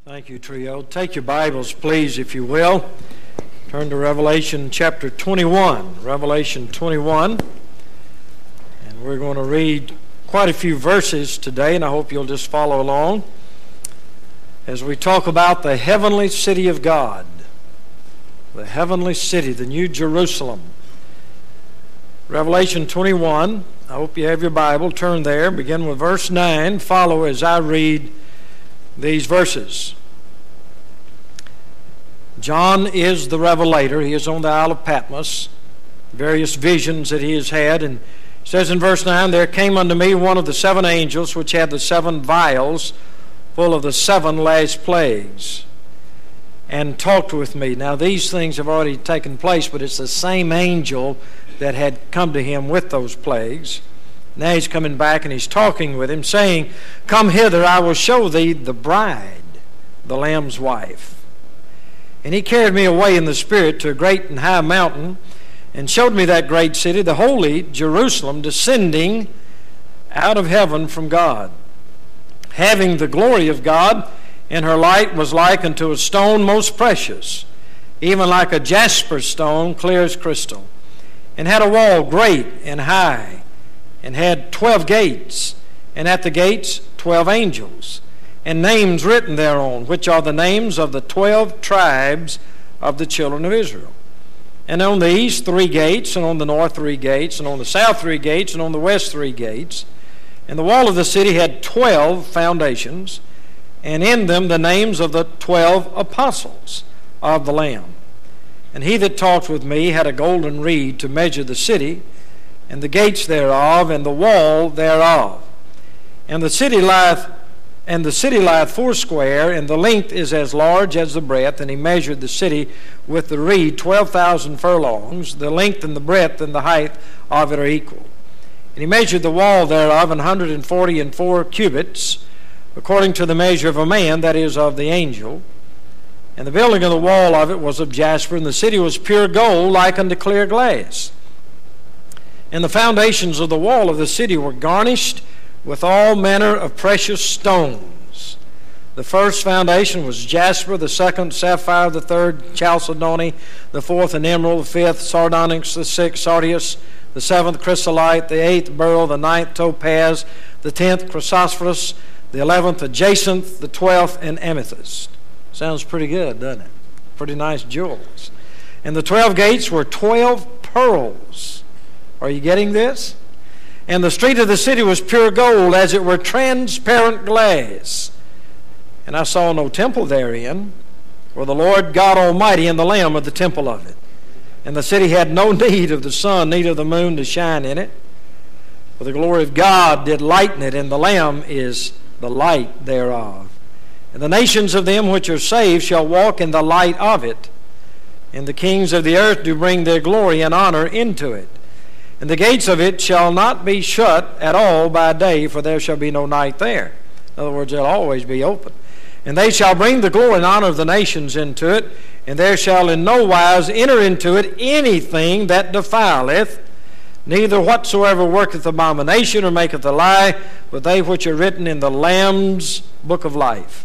Thank you, Trio. Take your Bibles, please, if you will. Turn to Revelation chapter 21. Revelation 21. And we're going to read quite a few verses today, and I hope you'll just follow along as we talk about the heavenly city of God. The heavenly city, the New Jerusalem. Revelation 21. I hope you have your Bible. Turn there. Begin with verse 9. Follow as I read these verses. John is the revelator. He is on the Isle of Patmos. Various visions that he has had. And it says in verse 9, "There came unto me one of the seven angels which had the seven vials full of the seven last plagues, and talked with me." Now these things have already taken place, but it's the same angel that had come to him with those plagues. Now he's coming back and he's talking with him, saying, "Come hither, I will show thee the bride, the Lamb's wife." And he carried me away in the Spirit to a great and high mountain, and showed me that great city, the holy Jerusalem, descending out of heaven from God, having the glory of God, and her light was like unto a stone most precious, even like a jasper stone, clear as crystal, and had a wall great and high, and had 12 gates, and at the gates 12 angels, and names written thereon, which are the names of the 12 tribes of the children of Israel. And on the east 3 gates, and on the north 3 gates, and on the south 3 gates, and on the west 3 gates. And the wall of the city had 12 foundations, and in them the names of the 12 apostles of the Lamb. And he that talked with me had a golden reed to measure the city, and the gates thereof, and the wall thereof. And the city lieth foursquare, and the length is as large as the breadth. And he measured the city with the reed 12,000 furlongs. The length and the breadth and the height of it are equal. And he measured the wall thereof 144 cubits, according to the measure of a man, that is, of the angel. And the building of the wall of it was of jasper, and the city was pure gold, like unto clear glass. And the foundations of the wall of the city were garnished with all manner of precious stones. The first foundation was jasper, the second sapphire, the third chalcedony, the fourth an emerald, the fifth sardonyx, the sixth sardius, the seventh chrysolite, the eighth beryl, the ninth topaz, the 10th chrysoprase, the 11th a jacinth, the 12th an amethyst. Sounds pretty good, doesn't it? Pretty nice jewels. And the 12 gates were 12 pearls. Are you getting this? And the street of the city was pure gold, as it were transparent glass. And I saw no temple therein, for the Lord God Almighty and the Lamb of the temple of it. And the city had no need of the sun, neither of the moon to shine in it. For the glory of God did lighten it, and the Lamb is the light thereof. And the nations of them which are saved shall walk in the light of it. And the kings of the earth do bring their glory and honor into it. And the gates of it shall not be shut at all by day, for there shall be no night there. In other words, they'll always be open. And they shall bring the glory and honor of the nations into it, and there shall in no wise enter into it anything that defileth, neither whatsoever worketh abomination or maketh a lie, but they which are written in the Lamb's book of life.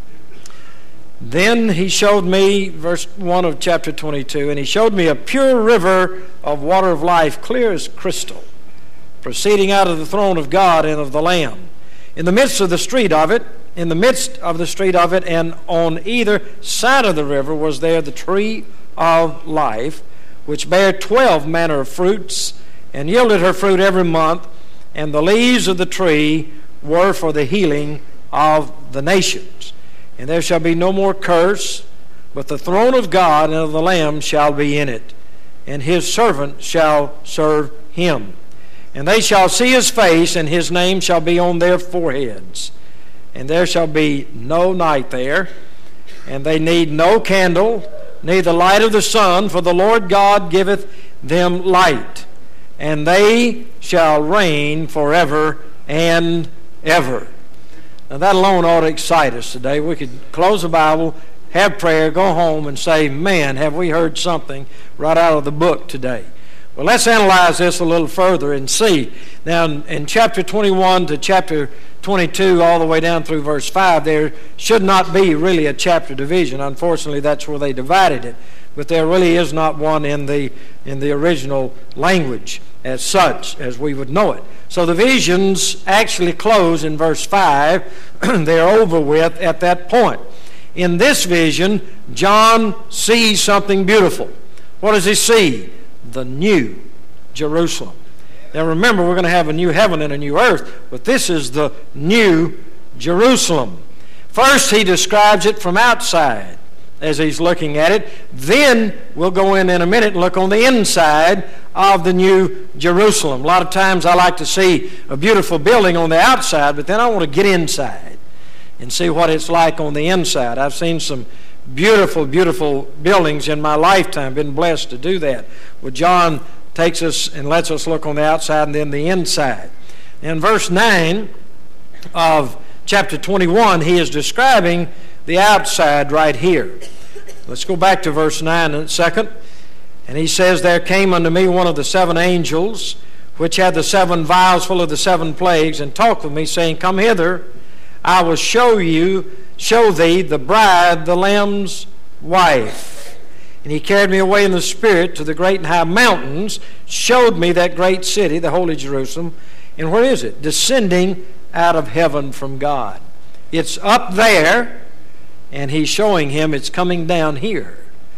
Then he showed me, verse 1 of chapter 22, and he showed me a pure river of water of life, clear as crystal, proceeding out of the throne of God and of the Lamb. In the midst of the street of it, and on either side of the river was there the tree of life, which bare 12 manner of fruits, and yielded her fruit every month, and the leaves of the tree were for the healing of the nations. And there shall be no more curse, but the throne of God and of the Lamb shall be in it, and his servant shall serve him. And they shall see his face, and his name shall be on their foreheads. And there shall be no night there, and they need no candle, neither light of the sun, for the Lord God giveth them light. And they shall reign forever and ever. Now that alone ought to excite us today. We could close the Bible, have prayer, go home and say, man, have we heard something right out of the book today. Well, let's analyze this a little further and see. Now, in chapter 21 to chapter 22, all the way down through verse 5, there should not be really a chapter division. Unfortunately, that's where they divided it. But there really is not one in the original language as such, as we would know it. So the visions actually close in verse 5. They're over with at that point. In this vision, John sees something beautiful. What does he see? The new Jerusalem. Now remember, we're going to have a new heaven and a new earth, but this is the new Jerusalem. First, he describes it from outside as he's looking at it. Then we'll go in a minute and look on the inside of the new Jerusalem. A lot of times I like to see a beautiful building on the outside, but then I want to get inside and see what it's like on the inside. I've seen some beautiful, beautiful buildings in my lifetime. Been blessed to do that. Well, John takes us and lets us look on the outside and then the inside. In verse 9 of chapter 21, he is describing the outside right here. Let's go back to verse 9 in a second. And he says, "There came unto me one of the 7 angels, which had the 7 vials full of the 7 plagues, and talked with me, saying, Come hither, I will show thee the bride, the Lamb's wife. And he carried me away in the Spirit to the great and high mountains, showed me that great city, the holy Jerusalem." And where is it? Descending out of heaven from God. It's up there, and he's showing him it's coming down here.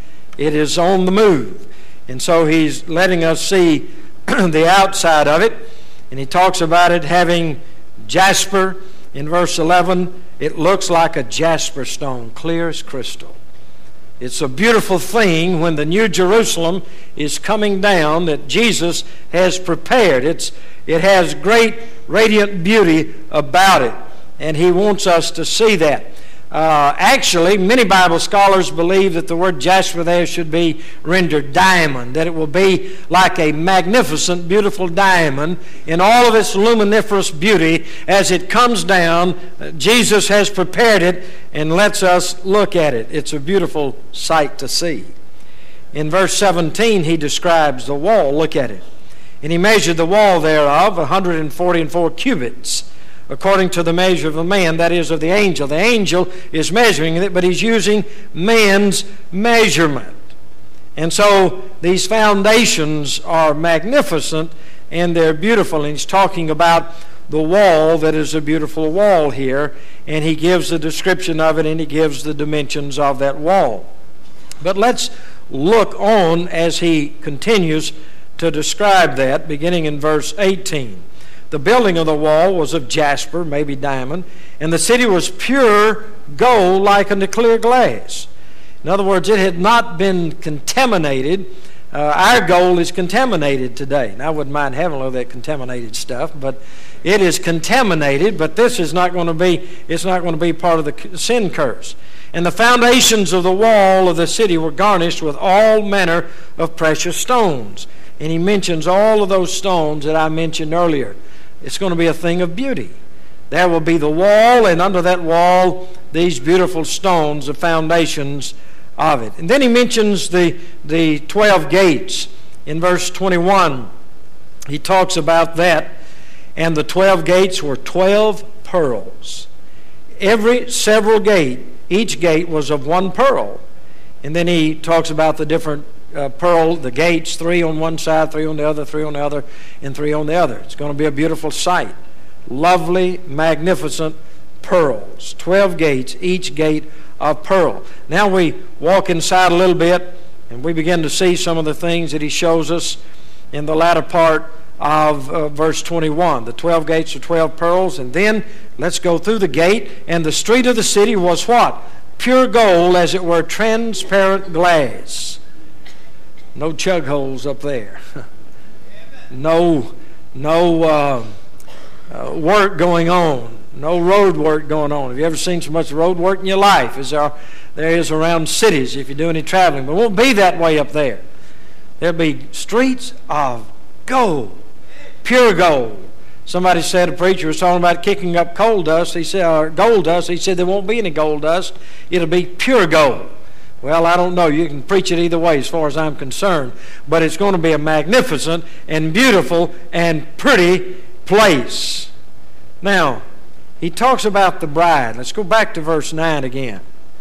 It is on the move. And so he's letting us see the outside of it. And he talks about it having jasper. In verse 11, it looks like a jasper stone, clear as crystal. It's a beautiful thing when the new Jerusalem is coming down that Jesus has prepared. It has great radiant beauty about it, and he wants us to see that. Actually, many Bible scholars believe that the word jasper there should be rendered diamond, that it will be like a magnificent, beautiful diamond in all of its luminiferous beauty as it comes down. Jesus has prepared it and lets us look at it. It's a beautiful sight to see. In verse 17, he describes the wall. Look at it. "And he measured the wall thereof 144 cubits, according to the measure of a man," that is, of the angel. The angel is measuring it, but he's using man's measurement. And so these foundations are magnificent and they're beautiful. And he's talking about the wall that is a beautiful wall here, and he gives the description of it and he gives the dimensions of that wall. But let's look on as he continues to describe that, beginning in verse 18. "The building of the wall was of jasper," maybe diamond, "and the city was pure gold like unto clear glass." In other words, it had not been contaminated. Our gold is contaminated today. And I wouldn't mind having a little of that contaminated stuff, but it is contaminated. But this is not going to be, it's not going to be part of the sin curse. "And the foundations of the wall of the city were garnished with all manner of precious stones." And he mentions all of those stones that I mentioned earlier. It's going to be a thing of beauty. There will be the wall, and under that wall, these beautiful stones, the foundations of it. And then he mentions the 12 gates. In verse 21, he talks about that. "And the 12 gates were 12 pearls. Every several gate, each gate was of one pearl." And then he talks about the different pearl, the gates, 3 on one side, 3 on the other, 3 on the other, and 3 on the other. It's going to be a beautiful sight. Lovely, magnificent pearls. 12 gates, each gate of pearl. Now we walk inside a little bit, and we begin to see some of the things that he shows us in the latter part of verse 21. The 12 gates are 12 pearls, and then let's go through the gate, and the street of the city was what? Pure gold, as it were transparent glass. No chug holes up there. No work going on. No road work going on. Have you ever seen so much road work in your life as there is around cities if you do any traveling? But it won't be that way up there. There'll be streets of gold, pure gold. Somebody said, a preacher was talking about kicking up coal dust. He said, or gold dust. He said there won't be any gold dust. It'll be pure gold. Well, I don't know. You can preach it either way as far as I'm concerned. But it's going to be a magnificent and beautiful and pretty place. Now, he talks about the bride. Let's go back to verse 9 again.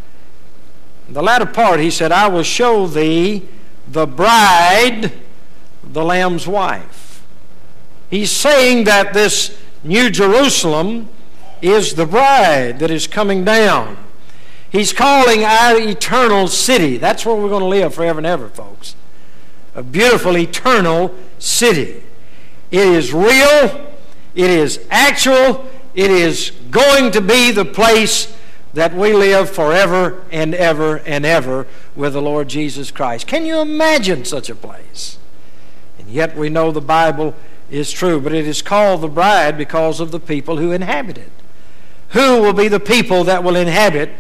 In the latter part, he said, I will show thee the bride, the Lamb's wife. He's saying that this New Jerusalem is the bride that is coming down. He's calling our eternal city. That's where we're going to live forever and ever, folks. A beautiful, eternal city. It is real. It is actual. It is going to be the place that we live forever and ever and ever with the Lord Jesus Christ. Can you imagine such a place? And yet we know the Bible is true. But it is called the bride because of the people who inhabit it. Who will be the people that will inhabit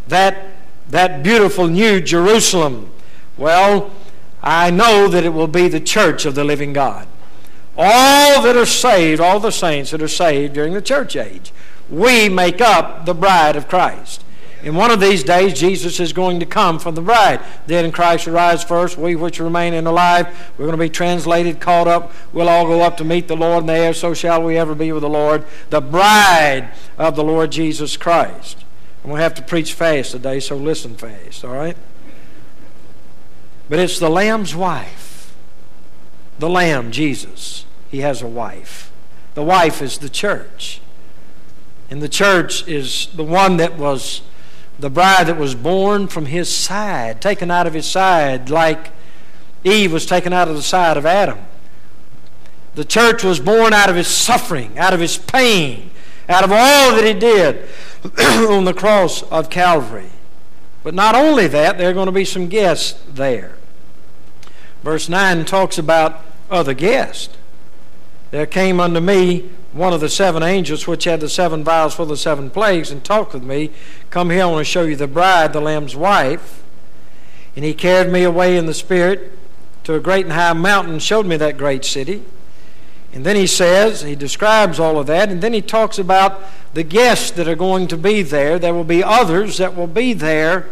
that beautiful New Jerusalem? Well, I know that it will be the church of the living God. All that are saved, all the saints that are saved during the church age, we make up the bride of Christ. In one of these days, Jesus is going to come for the bride. Then Christ will rise first. We which remain in alive, we're going to be translated, caught up. We'll all go up to meet the Lord in the air. So shall we ever be with the Lord, the bride of the Lord Jesus Christ. And we'll have to preach fast today, so listen fast, all right? But it's the Lamb's wife. The Lamb, Jesus, he has a wife. The wife is the church. And the church is the one that was the bride that was born from his side, taken out of his side, like Eve was taken out of the side of Adam. The church was born out of his suffering, out of his pain, out of all that he did on the cross of Calvary. But not only that, there are going to be some guests there. Verse 9 talks about other guests. There came unto me one of the 7 angels which had the 7 vials full of the 7 plagues, and talked with me, Come here, I want to show you the bride, the Lamb's wife. And he carried me away in the Spirit to a great and high mountain, and showed me that great city. And then he says, he describes all of that, and then he talks about the guests that are going to be there. There will be others that will be there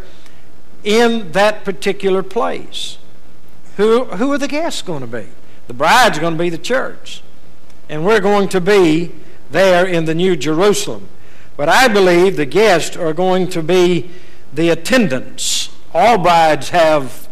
in that particular place. Who are the guests going to be? The bride's going to be the church. And we're going to be there in the New Jerusalem. But I believe the guests are going to be the attendants. All brides have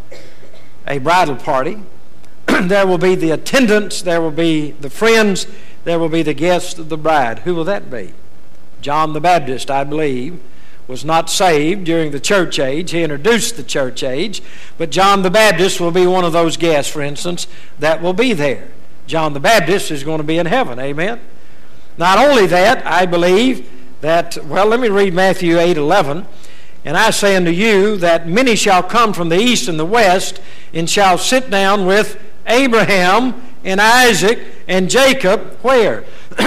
a bridal party. There will be the attendants, there will be the friends, there will be the guests of the bride. Who will that be? John the Baptist, I believe, was not saved during the church age. He introduced the church age. But John the Baptist will be one of those guests, for instance, that will be there. John the Baptist is going to be in heaven. Amen? Not only that, I believe that, well, let me read Matthew 8:11. And I say unto you that many shall come from the east and the west, and shall sit down with Abraham and Isaac and Jacob, where?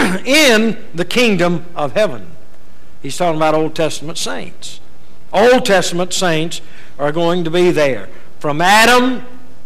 In the kingdom of heaven. He's talking about Old Testament saints. Old Testament saints are going to be there. From Adam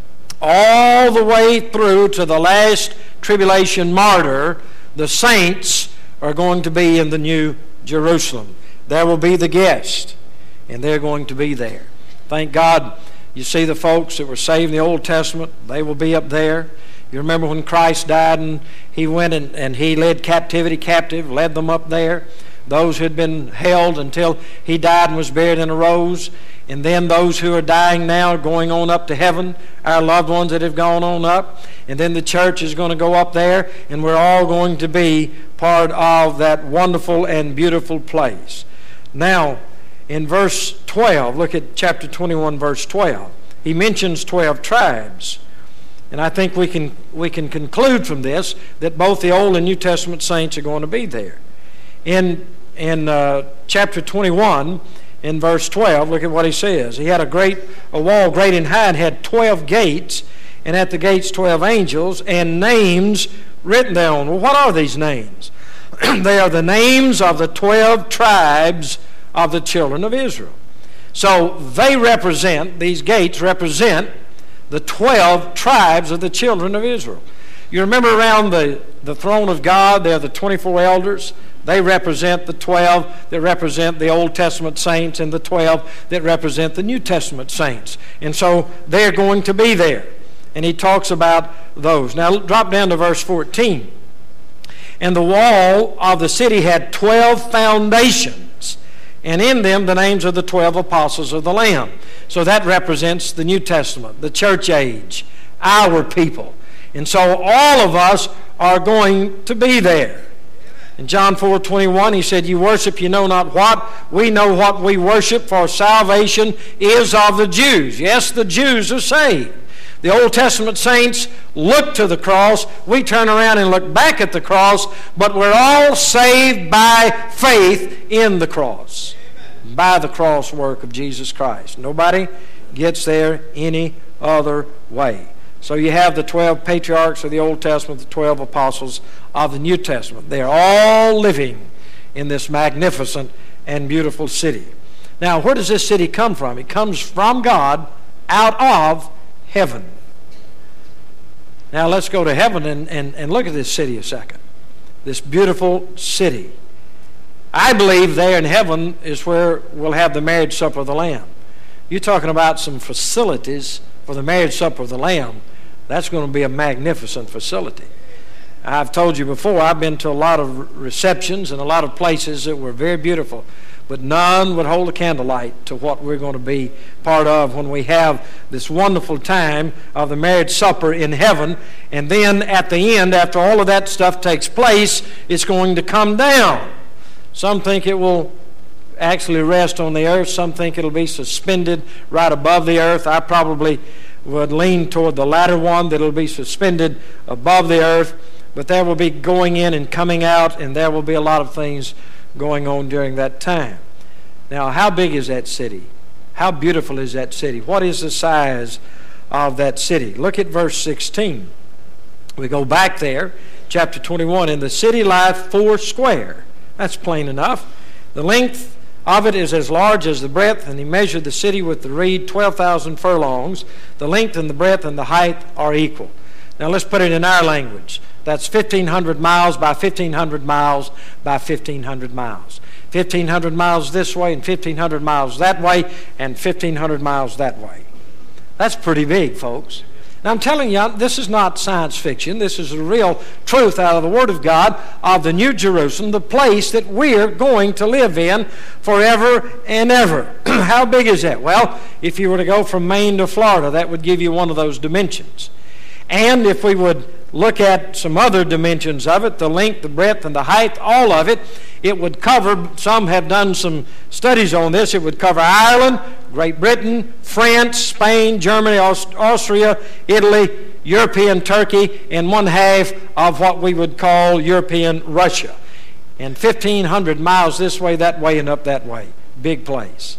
all the way through to the last tribulation martyr, the saints are going to be in the New Jerusalem. There will be the guests, and they're going to be there. Thank God. You see the folks that were saved in the Old Testament, they will be up there. You remember when Christ died and he went and he led captivity captive, led them up there. Those who had been held until he died and was buried and arose. And then those who are dying now are going on up to heaven, our loved ones that have gone on up. And then the church is going to go up there, and we're all going to be part of that wonderful and beautiful place. Now, in verse 12, look at chapter 21, verse 12. He mentions 12 tribes. And I think we can conclude from this that both the Old and New Testament saints are going to be there. In chapter 21, in verse 12, look at what he says. He had a wall great and high, and had 12 gates, and at the gates 12 angels, and names written thereon. Well, what are these names? They are the names of the 12 tribes of the children of Israel. So these gates represent the 12 tribes of the children of Israel. You remember around the throne of God, there are the 24 elders. They represent the 12 that represent the Old Testament saints and the 12 that represent the New Testament saints. And so they're going to be there. And he talks about those. Now drop down to verse 14. And the wall of the city had 12 foundations, and in them the names of the 12 apostles of the Lamb. So that represents the New Testament, the church age, our people. And so all of us are going to be there. In John 4:21, he said, "You worship you know not what. We know what we worship, for salvation is of the Jews." Yes, the Jews are saved. The Old Testament saints look to the cross. We turn around and look back at the cross, but we're all saved by faith in the cross, by the cross work of Jesus Christ. Nobody gets there any other way. So you have the 12 patriarchs of the Old Testament, the 12 apostles of the New Testament. They're all living in this magnificent and beautiful city. Now, where does this city come from? It comes from God out of heaven. Now let's go to heaven and look at this city a second. This beautiful city. I believe there in heaven is where we'll have the marriage supper of the Lamb. You're talking about some facilities for the marriage supper of the Lamb. That's going to be a magnificent facility. I've told you before, I've been to a lot of receptions and a lot of places that were very beautiful, but none would hold a candlelight to what we're going to be part of when we have this wonderful time of the marriage supper in heaven. And then at the end, after all of that stuff takes place, it's going to come down. Some think it will actually rest on the earth. Some think it'll be suspended right above the earth. I probably would lean toward the latter one, that it'll be suspended above the earth. But there will be going in and coming out, and there will be a lot of things going on during that time. Now, how big is that city? How beautiful is that city? What is the size of that city? Look at verse 16. We go back there, chapter 21. "In the city lieth 4 square." That's plain enough. "The length of it is as large as the breadth, and he measured the city with the reed 12,000 furlongs. The length and the breadth and the height are equal." Now let's put it in our language. That's 1,500 miles by 1,500 miles by 1,500 miles. 1,500 miles this way and 1,500 miles that way and 1,500 miles that way. That's pretty big, folks. Now I'm telling you, this is not science fiction. This is the real truth out of the Word of God of the New Jerusalem, the place that we're going to live in forever and ever. How big is that? Well, if you were to go from Maine to Florida, that would give you one of those dimensions. And if we would look at some other dimensions of it, the length, the breadth, and the height, all of it, it would cover, some have done some studies on this, it would cover Ireland, Great Britain, France, Spain, Germany, Austria, Italy, European Turkey, and 1/2 of what we would call European Russia. And 1,500 miles this way, that way, and up that way. Big place.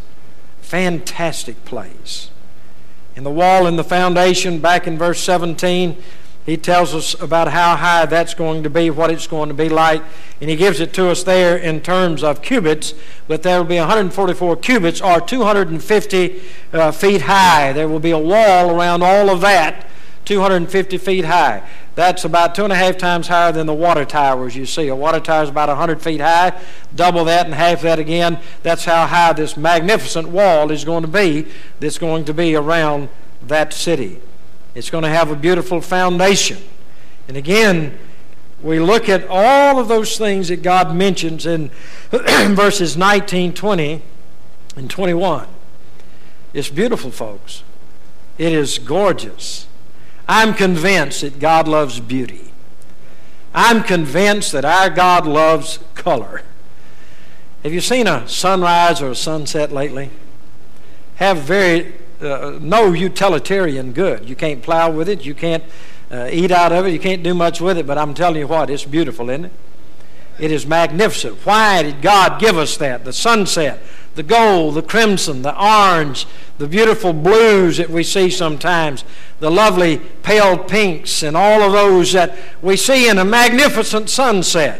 Fantastic place. In the wall and the foundation, back in verse 17, he tells us about how high that's going to be, what it's going to be like, and he gives it to us there in terms of cubits, but there will be 144 cubits, or 250 feet high. There will be a wall around all of that, 250 feet high. That's about 2.5 times higher than the water towers you see. A water tower is about 100 feet high. Double that and half that again. That's how high this magnificent wall is going to be that's going to be around that city. It's going to have a beautiful foundation. And again, we look at all of those things that God mentions in verses 19, 20, and 21. It's beautiful, folks. It is gorgeous. I'm convinced that God loves beauty. I'm convinced that our God loves color. Have you seen a sunrise or a sunset lately? Have very no utilitarian good. You can't plow with it. You can't eat out of it. You can't do much with it. But I'm telling you what, it's beautiful, isn't it? It is magnificent. Why did God give us that? The sunset, the gold, the crimson, the orange, the beautiful blues that we see sometimes, the lovely pale pinks, and all of those that we see in a magnificent sunset.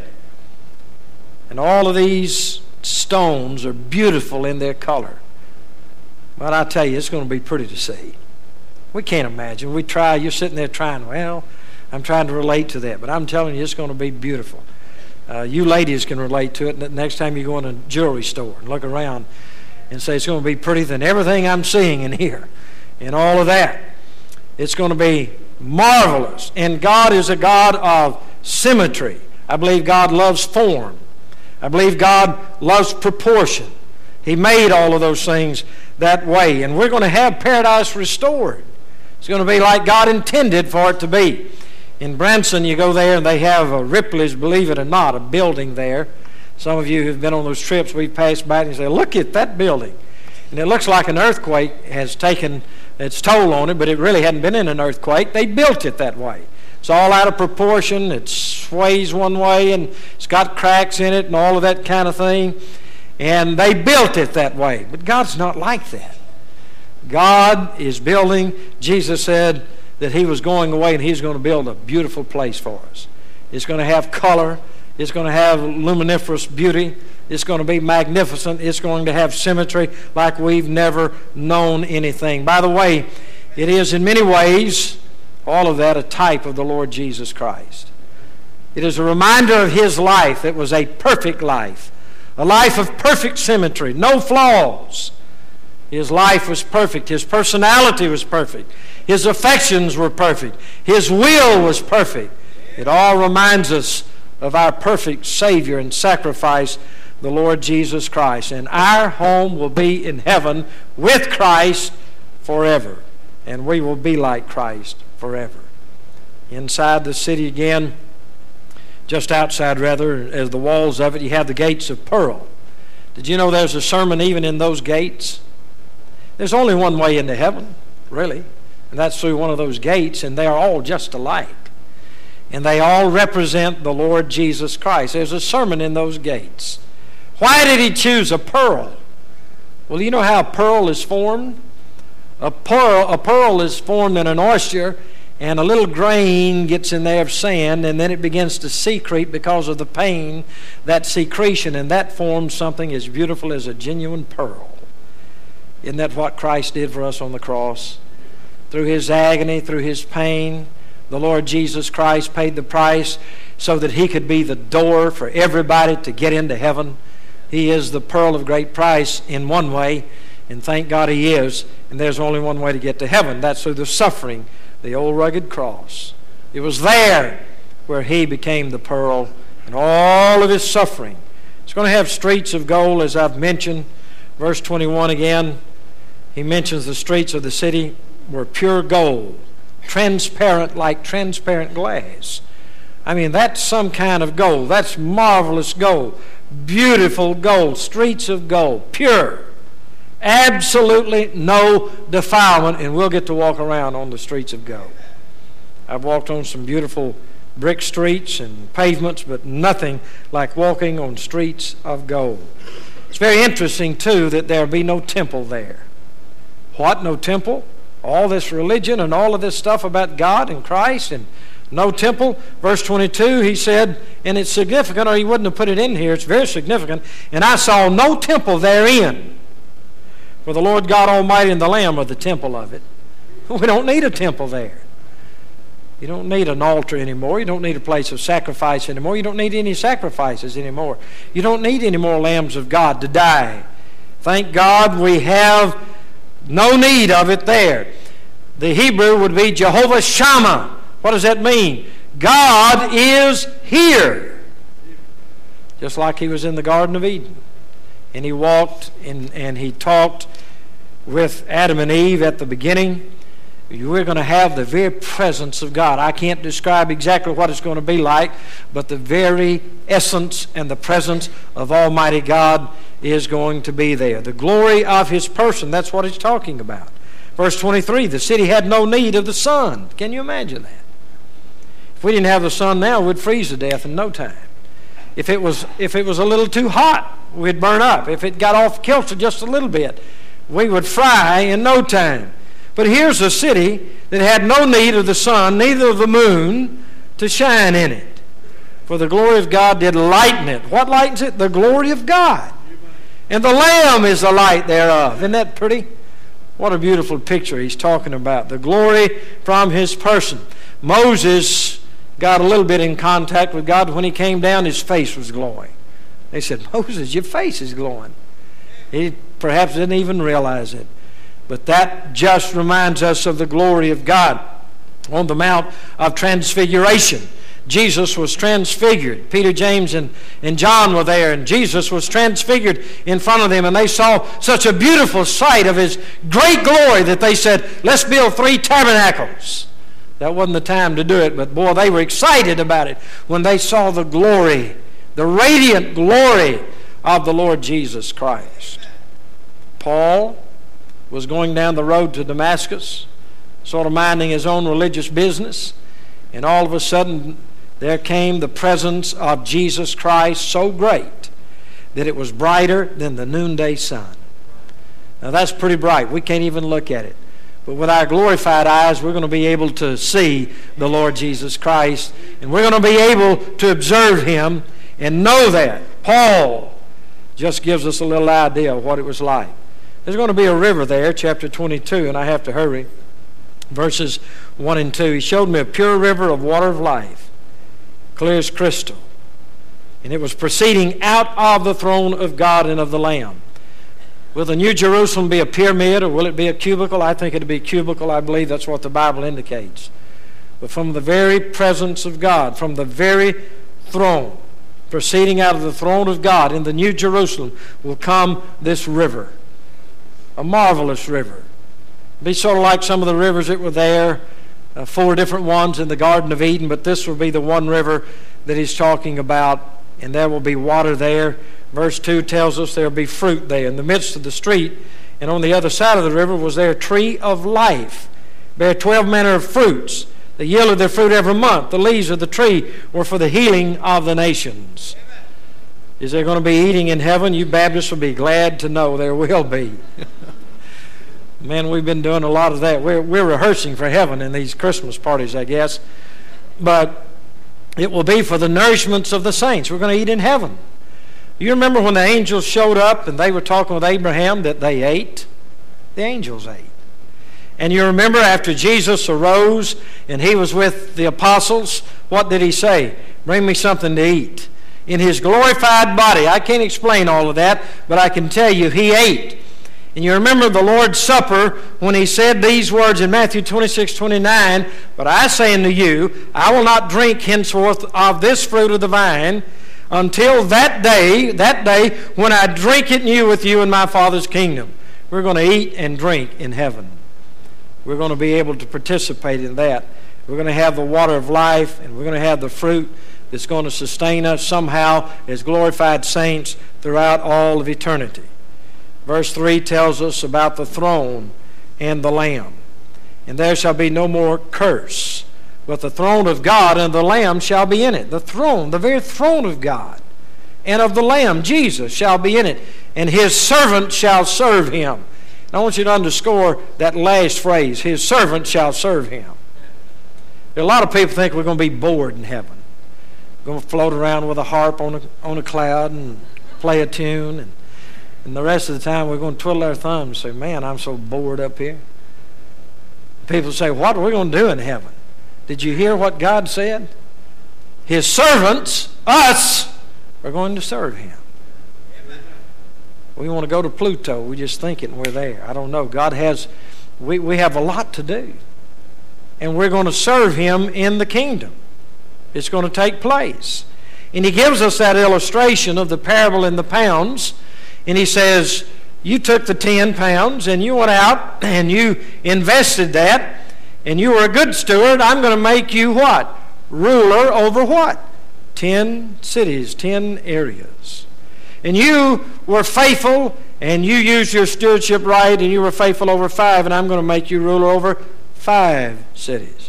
And all of these stones are beautiful in their color. But I tell you, it's going to be pretty to see. We can't imagine. We try, you're sitting there trying, well, I'm trying to relate to that, but I'm telling you, it's going to be beautiful. You ladies can relate to it. Next time you go in a jewelry store and look around and say, it's going to be prettier than everything I'm seeing in here and all of that. It's going to be marvelous. And God is a God of symmetry. I believe God loves form. I believe God loves proportion. He made all of those things that way. And we're going to have paradise restored. It's going to be like God intended for it to be. In Branson, you go there and they have a Ripley's, believe it or not, a building there. Some of you who've been on those trips, we've passed by and you say, look at that building. And it looks like an earthquake has taken its toll on it, but it really hadn't been in an earthquake. They built it that way. It's all out of proportion. It sways one way and it's got cracks in it and all of that kind of thing. And they built it that way. But God's not like that. God is building. Jesus said that He was going away and He's going to build a beautiful place for us. It's going to have color. It's going to have luminiferous beauty. It's going to be magnificent. It's going to have symmetry like we've never known anything. By the way, it is in many ways, all of that, a type of the Lord Jesus Christ. It is a reminder of His life that was a perfect life, a life of perfect symmetry, no flaws. His life was perfect. His personality was perfect. His affections were perfect. His will was perfect. It all reminds us of our perfect Savior and sacrifice, the Lord Jesus Christ. And our home will be in heaven with Christ forever. And we will be like Christ forever. Inside the city again, just outside rather, as the walls of it, you have the gates of pearl. Did you know there's a sermon even in those gates? There's only one way into heaven, really. And that's through one of those gates, and they are all just alike. And they all represent the Lord Jesus Christ. There's a sermon in those gates. Why did He choose a pearl? Well, you know how a pearl is formed? A pearl is formed in an oyster, and a little grain gets in there of sand, and then it begins to secrete because of the pain, that secretion, and that forms something as beautiful as a genuine pearl. Isn't that what Christ did for us on the cross? Through His agony, through His pain, the Lord Jesus Christ paid the price so that He could be the door for everybody to get into heaven. He is the pearl of great price in one way, and thank God He is. And there's only one way to get to heaven. That's through the suffering, the old rugged cross. It was there where He became the pearl and all of His suffering. It's going to have streets of gold, as I've mentioned. Verse 21 again, He mentions the streets of the city were pure gold, transparent like transparent glass. I mean, that's some kind of gold. That's marvelous gold. Beautiful gold. Streets of gold. Pure. Absolutely no defilement, and we'll get to walk around on the streets of gold. I've walked on some beautiful brick streets and pavements, but nothing like walking on streets of gold. It's very interesting, too, that there be no temple there. What? No temple? All this religion and all of this stuff about God and Christ and no temple. Verse 22, he said, and it's significant, or he wouldn't have put it in here. It's very significant. And I saw no temple therein. For the Lord God Almighty and the Lamb are the temple of it. We don't need a temple there. You don't need an altar anymore. You don't need a place of sacrifice anymore. You don't need any sacrifices anymore. You don't need any more lambs of God to die. Thank God we have no need of it there. The Hebrew would be Jehovah Shammah. What does that mean? God is here. Just like He was in the Garden of Eden. And He walked and He talked with Adam and Eve at the beginning. We're going to have the very presence of God. I can't describe exactly what it's going to be like, but the very essence and the presence of Almighty God is going to be there. The glory of His person, that's what it's talking about. Verse 23, the city had no need of the sun. Can you imagine that? If we didn't have the sun now, we'd freeze to death in no time. If it was a little too hot, we'd burn up. If it got off kilter just a little bit, we would fry in no time. But here's a city that had no need of the sun, neither of the moon, to shine in it. For the glory of God did lighten it. What lightens it? The glory of God. And the Lamb is the light thereof. Isn't that pretty? What a beautiful picture he's talking about. The glory from His person. Moses got a little bit in contact with God. When he came down, his face was glowing. They said, Moses, your face is glowing. He perhaps didn't even realize it. But that just reminds us of the glory of God. On the Mount of Transfiguration, Jesus was transfigured. Peter, James, and John were there, and Jesus was transfigured in front of them, and they saw such a beautiful sight of his great glory that they said, let's build 3 tabernacles. That wasn't the time to do it, but boy, they were excited about it when they saw the glory, the radiant glory of the Lord Jesus Christ. Paul was going down the road to Damascus, sort of minding his own religious business, and all of a sudden there came the presence of Jesus Christ so great that it was brighter than the noonday sun. Now that's pretty bright. We can't even look at it. But with our glorified eyes, we're going to be able to see the Lord Jesus Christ, and we're going to be able to observe him and know that. Paul just gives us a little idea of what it was like. There's going to be a river there, chapter 22, and I have to hurry. Verses 1 and 2. He showed me a pure river of water of life, clear as crystal. And it was proceeding out of the throne of God and of the Lamb. Will the New Jerusalem be a pyramid, or will it be a cubicle? I think it'll be a cubicle. I believe that's what the Bible indicates. But from the very presence of God, from the very throne, proceeding out of the throne of God in the New Jerusalem, will come this river. A marvelous river. Be sort of like some of the rivers that were there, 4 different ones in the Garden of Eden, but this will be the one river that he's talking about, and there will be water there. Verse 2 tells us there will be fruit there. In the midst of the street, and on the other side of the river was there a tree of life, bare 12 manner of fruits. They yielded their fruit every month. The leaves of the tree were for the healing of the nations. Amen. Is there going to be eating in heaven? You Baptists will be glad to know there will be. Man, we've been doing a lot of that. We're rehearsing for heaven in these Christmas parties, I guess. But it will be for the nourishments of the saints. We're going to eat in heaven. You remember when the angels showed up and they were talking with Abraham that they ate? The angels ate. And you remember after Jesus arose and he was with the apostles, what did he say? Bring me something to eat. In his glorified body, I can't explain all of that, but I can tell you he ate. And you remember the Lord's Supper when he said these words in Matthew 26:29, but I say unto you, I will not drink henceforth of this fruit of the vine until that day when I drink it new with you in my Father's kingdom. We're going to eat and drink in heaven. We're going to be able to participate in that. We're going to have the water of life, and we're going to have the fruit that's going to sustain us somehow as glorified saints throughout all of eternity. Verse 3 tells us about the throne and the Lamb. And there shall be no more curse, but the throne of God and the Lamb shall be in it. The throne, the very throne of God and of the Lamb, Jesus, shall be in it. And his servant shall serve him. And I want you to underscore that last phrase, his servant shall serve him. There are a lot of people think we're going to be bored in heaven. We're going to float around with a harp on a cloud and play a tune, and the rest of the time we're going to twiddle our thumbs and say, man, I'm so bored up here. People say, what are we going to do in heaven? Did you hear what God said? His servants, us, are going to serve him. Amen. We want to go to Pluto. We just think it and we're there. I don't know. God has, we have a lot to do. And we're going to serve him in the kingdom. It's going to take place. And he gives us that illustration of the parable in the pounds. And he says, you took the 10 pounds and you went out and you invested that and you were a good steward. I'm going to make you what? Ruler over what? 10 cities, 10 areas. And you were faithful and you used your stewardship right and you were faithful over 5, and I'm going to make you ruler over 5 cities.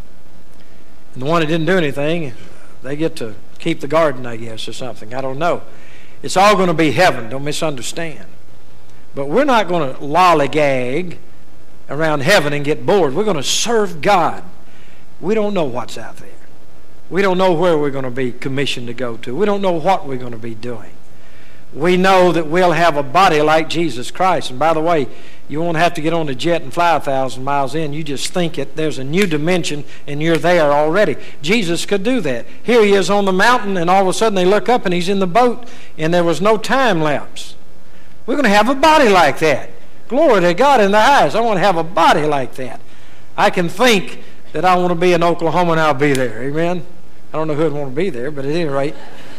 And the one that didn't do anything, they get to keep the garden, I guess, or something. I don't know. It's all going to be heaven, don't misunderstand. But we're not going to lollygag around heaven and get bored. We're going to serve God. We don't know what's out there. We don't know where we're going to be commissioned to go to. We don't know what we're going to be doing. we know that we'll have a body like Jesus Christ. And by the way, you won't have to get on a jet and fly 1,000 miles in. You just think it. There's a new dimension, and you're there already. Jesus could do that. Here he is on the mountain, and all of a sudden they look up, and he's in the boat, and there was no time lapse. We're going to have a body like that. Glory to God in the highest. I want to have a body like that. I can think that I want to be in Oklahoma, and I'll be there. Amen? I don't know who would want to be there, but at any rate.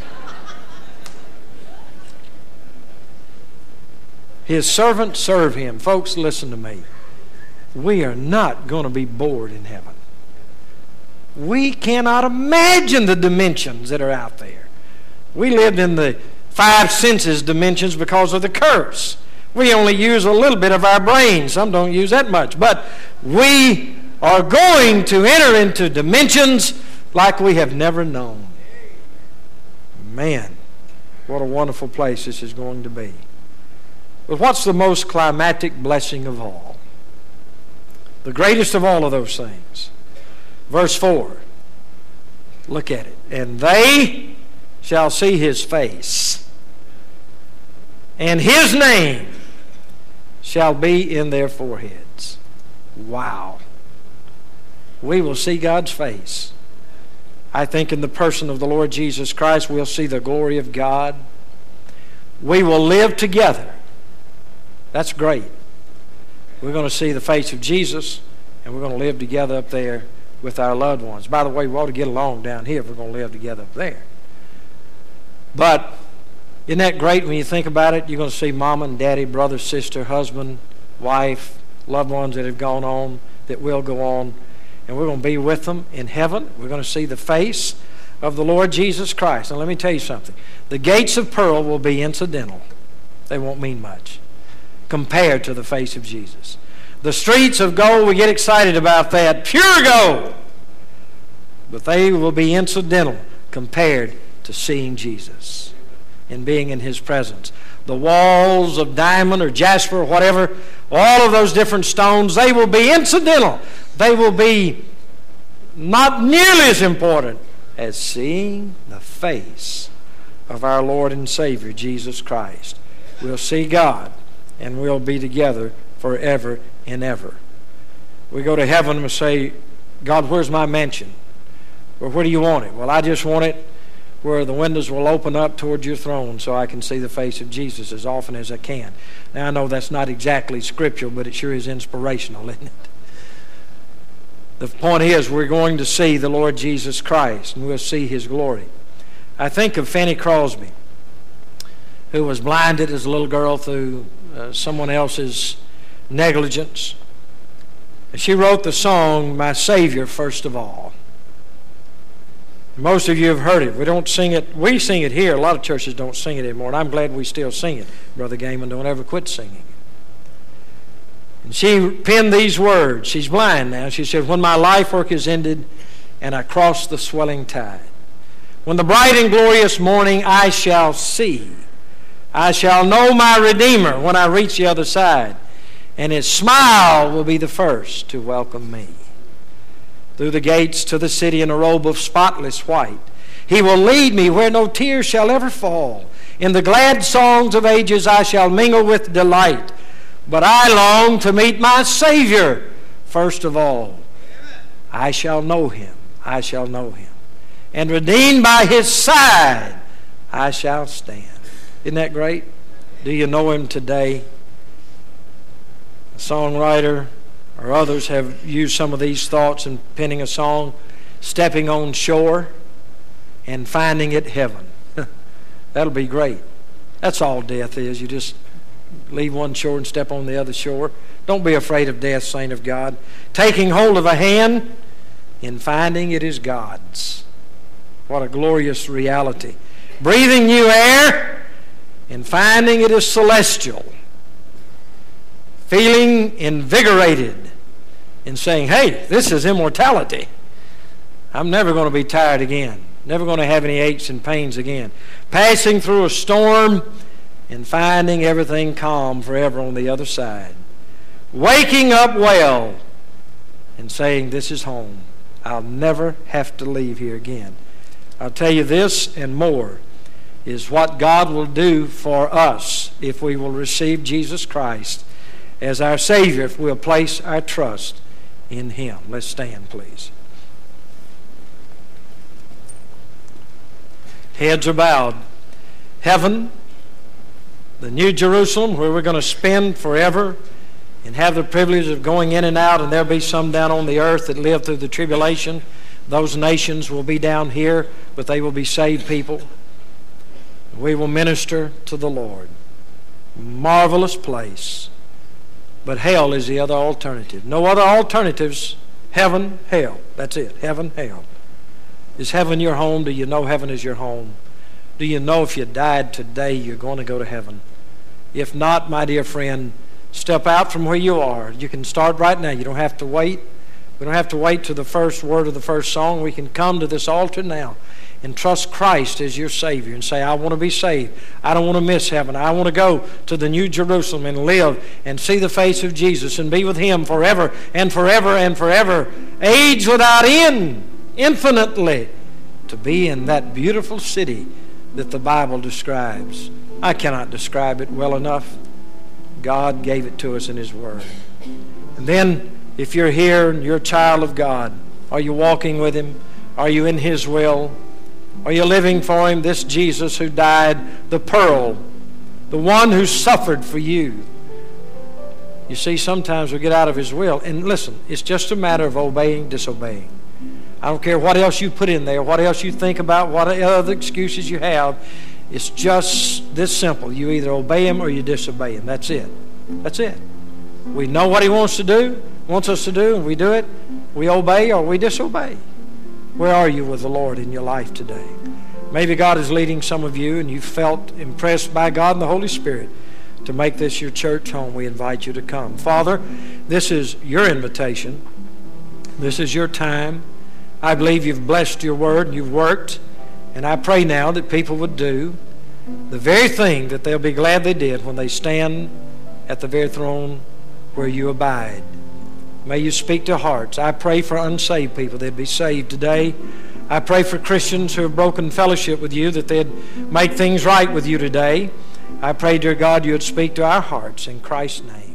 His servants serve him. Folks, listen to me. We are not going to be bored in heaven. We cannot imagine the dimensions that are out there. We lived in the 5 senses dimensions because of the curse. We only use a little bit of our brain. Some don't use that much. But we are going to enter into dimensions like we have never known. Man, what a wonderful place this is going to be. But what's the most climactic blessing of all? The greatest of all of those things. Verse 4. Look at it. And they shall see his face, and his name shall be in their foreheads. Wow. We will see God's face. I think in the person of the Lord Jesus Christ, we'll see the glory of God. We will live together. That's great. We're going to see the face of Jesus, and we're going to live together up there with our loved ones. By the way, we ought to get along down here if we're going to live together up there. But isn't that great when you think about it? You're going to see mama and daddy, brother, sister, husband, wife, loved ones that have gone on, that will go on, and we're going to be with them in heaven. We're going to see the face of the Lord Jesus Christ. Now let me tell you something. The gates of pearl will be incidental. They won't mean much compared to the face of Jesus. The streets of gold, we get excited about that. Pure gold. But they will be incidental compared to seeing Jesus and being in his presence. The walls of diamond or jasper or whatever, all of those different stones, they will be incidental. They will be not nearly as important as seeing the face of our Lord and Savior, Jesus Christ. We'll see God, and we'll be together forever and ever. We go to heaven and say, God, where's my mansion? Well, where do you want it? Well, I just want it where the windows will open up towards your throne so I can see the face of Jesus as often as I can. Now, I know that's not exactly scriptural, but it sure is inspirational, isn't it? The point is, we're going to see the Lord Jesus Christ, and we'll see his glory. I think of Fanny Crosby, who was blinded as a little girl through someone else's negligence. And she wrote the song, My Savior First of All. Most of you have heard it. We don't sing it. We sing it here. A lot of churches don't sing it anymore, and I'm glad we still sing it. Brother Gaiman, don't ever quit singing. And she penned these words. She's blind now. She said, when my life work is ended and I cross the swelling tide, when the bright and glorious morning I shall see, I shall know my Redeemer when I reach the other side, and his smile will be the first to welcome me. Through the gates to the city in a robe of spotless white, he will lead me where no tears shall ever fall. In the glad songs of ages I shall mingle with delight. But I long to meet my Savior first of all. I shall know him. I shall know him. And redeemed by his side I shall stand. Isn't that great? Do you know him today? A songwriter or others have used some of these thoughts in penning a song, stepping on shore and finding it heaven. That'll be great. That's all death is. You just leave one shore and step on the other shore. Don't be afraid of death, saint of God. Taking hold of a hand and finding it is God's. What a glorious reality. Breathing new air and finding it is celestial. Feeling invigorated and saying, hey, this is immortality. I'm never going to be tired again. Never going to have any aches and pains again. Passing through a storm and finding everything calm forever on the other side. Waking up well and saying, this is home. I'll never have to leave here again. I'll tell you this and more. is what God will do for us if we will receive Jesus Christ as our Savior, if we'll place our trust in Him. Let's stand, please. Heads are bowed. Heaven, the New Jerusalem, where we're going to spend forever and have the privilege of going in and out, and there'll be some down on the earth that live through the tribulation. Those nations will be down here, but they will be saved people. We will minister to the Lord. Marvelous place. But hell is the other alternative. No other alternatives. Heaven, hell. That's it. Heaven, hell. Is heaven your home? Do you know heaven is your home? Do you know if you died today you're going to go to heaven? If not, my dear friend, step out from where you are. You can start right now. You don't have to wait. We don't have to wait to the first word of the first song. We can come to this altar now and trust Christ as your Savior and say, I want to be saved. I don't want to miss heaven. I want to go to the New Jerusalem and live and see the face of Jesus and be with Him forever and forever and forever. Age without end, infinitely, to be in that beautiful city that the Bible describes. I cannot describe it well enough. God gave it to us in His Word. And then, if you're here and you're a child of God, are you walking with Him? Are you in His will? Are you living for Him? This Jesus who died, the pearl, the one who suffered for you. You see, sometimes we get out of His will. And listen, it's just a matter of obeying, disobeying. I don't care what else you put in there, what else you think about, what other excuses you have. It's just this simple. You either obey Him or you disobey Him. That's it. That's it. We know what He wants us to do, and we do it. We obey or we disobey. Where are you with the Lord in your life today? Maybe God is leading some of you and you felt impressed by God and the Holy Spirit to make this your church home. We invite you to come. Father, this is your invitation. This is your time. I believe you've blessed your word and you've worked. And I pray now that people would do the very thing that they'll be glad they did when they stand at the very throne where you abide. May you speak to hearts. I pray for unsaved people. They'd be saved today. I pray for Christians who have broken fellowship with you, that they'd make things right with you today. I pray, dear God, you would speak to our hearts in Christ's name.